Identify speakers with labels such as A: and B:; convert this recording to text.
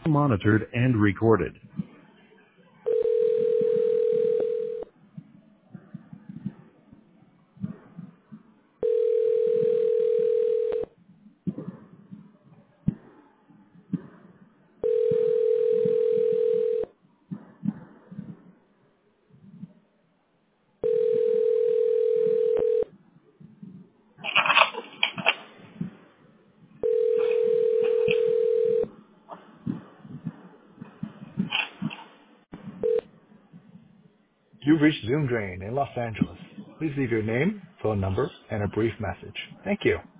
A: monitored and recorded. You've reached Zoom Drain in Los Angeles. Please leave your name, phone number, and a brief message. Thank you.